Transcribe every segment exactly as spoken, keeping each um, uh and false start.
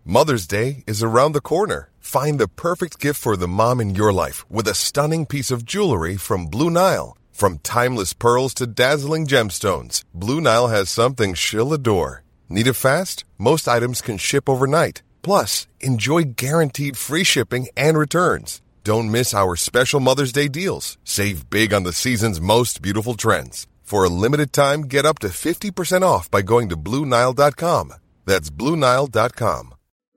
Mother's Day is around the corner. Find the perfect gift for the mom in your life with a stunning piece of jewelry from Blue Nile. From timeless pearls to dazzling gemstones, Blue Nile has something she'll adore. Need it fast? Most items can ship overnight. Plus, enjoy guaranteed free shipping and returns. Don't miss our special Mother's Day deals. Save big on the season's most beautiful trends. For a limited time, get up to fifty percent off by going to Blue Nile dot com. That's Blue Nile dot com.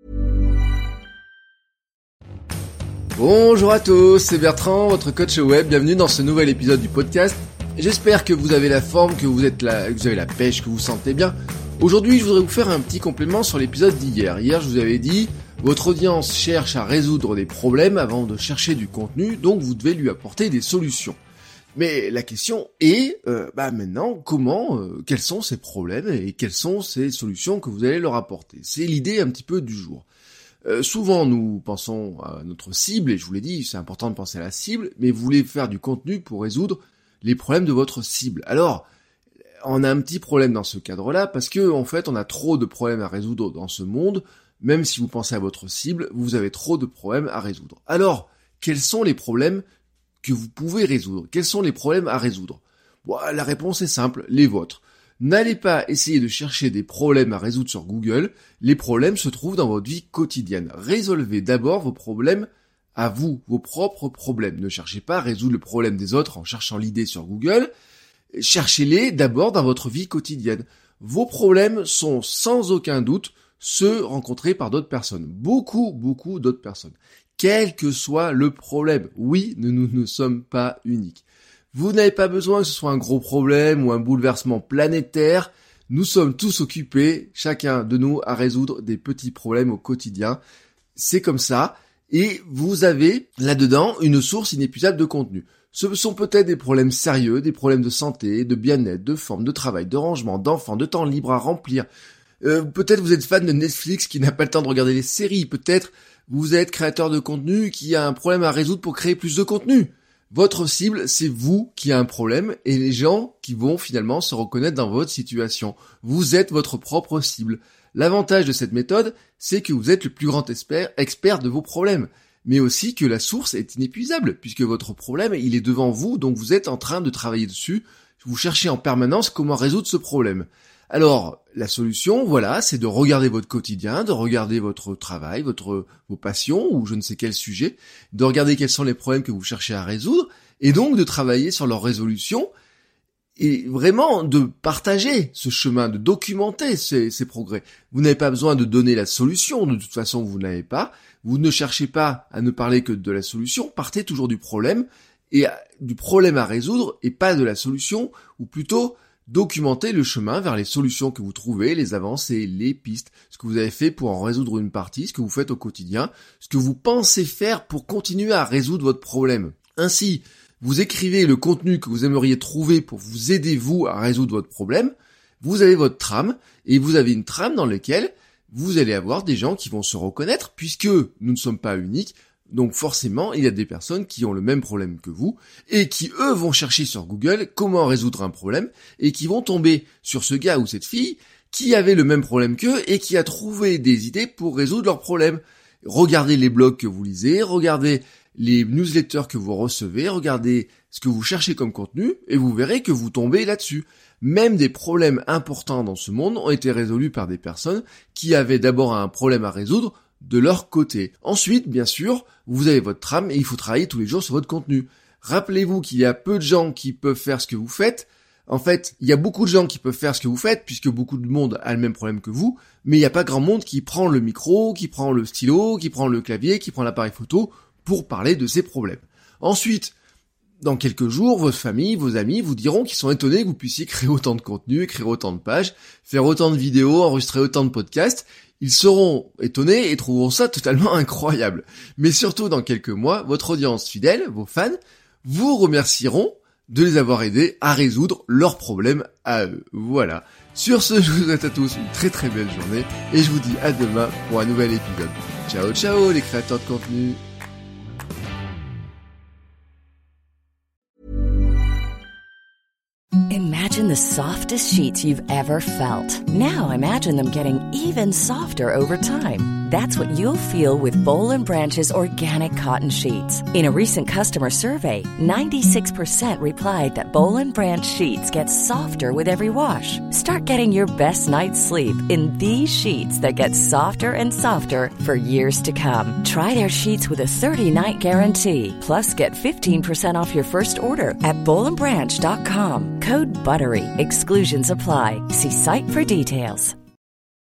Bonjour à tous, c'est Bertrand, votre coach web. Bienvenue dans ce nouvel épisode du podcast. J'espère que vous avez la forme, que vous êtes là, que vous avez la pêche, que vous vous sentez bien. Aujourd'hui, je voudrais vous faire un petit complément sur l'épisode d'hier. Hier, je vous avais dit, votre audience cherche à résoudre des problèmes avant de chercher du contenu, donc vous devez lui apporter des solutions. Mais la question est, euh, bah maintenant, comment, euh, quels sont ces problèmes et quelles sont ces solutions que vous allez leur apporter? C'est l'idée un petit peu du jour. Euh, souvent, nous pensons à notre cible, et je vous l'ai dit, c'est important de penser à la cible, mais vous voulez faire du contenu pour résoudre les problèmes de votre cible. Alors, on a un petit problème dans ce cadre-là, parce que, en fait, on a trop de problèmes à résoudre dans ce monde. Même si vous pensez à votre cible, vous avez trop de problèmes à résoudre. Alors, quels sont les problèmes que vous pouvez résoudre? Quels sont les problèmes à résoudre? Bon, la réponse est simple, les vôtres. N'allez pas essayer de chercher des problèmes à résoudre sur Google, les problèmes se trouvent dans votre vie quotidienne. Résolvez d'abord vos problèmes à vous, vos propres problèmes. Ne cherchez pas à résoudre le problème des autres en cherchant l'idée sur Google, cherchez-les d'abord dans votre vie quotidienne. Vos problèmes sont sans aucun doute ceux rencontrés par d'autres personnes. Beaucoup, beaucoup d'autres personnes. Quel que soit le problème. Oui, nous, nous ne sommes pas uniques. Vous n'avez pas besoin que ce soit un gros problème ou un bouleversement planétaire. Nous sommes tous occupés, chacun de nous, à résoudre des petits problèmes au quotidien. C'est comme ça. Et vous avez là-dedans une source inépuisable de contenu. Ce sont peut-être des problèmes sérieux, des problèmes de santé, de bien-être, de forme, de travail, de rangement, d'enfants, de temps libre à remplir. Euh, peut-être vous êtes fan de Netflix qui n'a pas le temps de regarder les séries. Peut-être vous êtes créateur de contenu qui a un problème à résoudre pour créer plus de contenu. Votre cible, c'est vous qui a un problème et les gens qui vont finalement se reconnaître dans votre situation. Vous êtes votre propre cible. L'avantage de cette méthode, c'est que vous êtes le plus grand expert, expert de vos problèmes. Mais aussi que la source est inépuisable, puisque votre problème, il est devant vous, donc vous êtes en train de travailler dessus. Vous cherchez en permanence comment résoudre ce problème. Alors, la solution, voilà, c'est de regarder votre quotidien, de regarder votre travail, votre, vos passions, ou je ne sais quel sujet, de regarder quels sont les problèmes que vous cherchez à résoudre, et donc de travailler sur leur résolution, et vraiment de partager ce chemin, de documenter ces, ces progrès. Vous n'avez pas besoin de donner la solution, de toute façon vous ne l'avez pas, vous ne cherchez pas à ne parler que de la solution, partez toujours du problème, et du problème à résoudre, et pas de la solution, ou plutôt documentez le chemin vers les solutions que vous trouvez, les avancées, les pistes, ce que vous avez fait pour en résoudre une partie, ce que vous faites au quotidien, ce que vous pensez faire pour continuer à résoudre votre problème. Ainsi, vous écrivez le contenu que vous aimeriez trouver pour vous aider vous à résoudre votre problème, vous avez votre trame, et vous avez une trame dans laquelle vous allez avoir des gens qui vont se reconnaître, puisque nous ne sommes pas uniques. Donc forcément, il y a des personnes qui ont le même problème que vous et qui, eux, vont chercher sur Google comment résoudre un problème et qui vont tomber sur ce gars ou cette fille qui avait le même problème qu'eux et qui a trouvé des idées pour résoudre leur problème. Regardez les blogs que vous lisez, regardez les newsletters que vous recevez, regardez ce que vous cherchez comme contenu et vous verrez que vous tombez là-dessus. Même des problèmes importants dans ce monde ont été résolus par des personnes qui avaient d'abord un problème à résoudre de leur côté. Ensuite, bien sûr, vous avez votre trame et il faut travailler tous les jours sur votre contenu. Rappelez-vous qu'il y a peu de gens qui peuvent faire ce que vous faites. En fait, il y a beaucoup de gens qui peuvent faire ce que vous faites puisque beaucoup de monde a le même problème que vous, mais il n'y a pas grand monde qui prend le micro, qui prend le stylo, qui prend le clavier, qui prend l'appareil photo pour parler de ses problèmes. Ensuite, dans quelques jours, votre famille, vos amis vous diront qu'ils sont étonnés que vous puissiez créer autant de contenu, écrire autant de pages, faire autant de vidéos, enregistrer autant de podcasts. Ils seront étonnés et trouveront ça totalement incroyable. Mais surtout, dans quelques mois, votre audience fidèle, vos fans, vous remercieront de les avoir aidés à résoudre leurs problèmes à eux. Voilà. Sur ce, je vous souhaite à tous une très très belle journée et je vous dis à demain pour un nouvel épisode. Ciao ciao les créateurs de contenu. Imagine the softest sheets you've ever felt. Now imagine them getting even softer over time. That's what you'll feel with Boll and Branch's organic cotton sheets. In a recent customer survey, ninety-six percent replied that Boll and Branch sheets get softer with every wash. Start getting your best night's sleep in these sheets that get softer and softer for years to come. Try their sheets with a thirty-night guarantee. Plus, get fifteen percent off your first order at boll and branch dot com. Code BUTTERY. Exclusions apply. See site for details.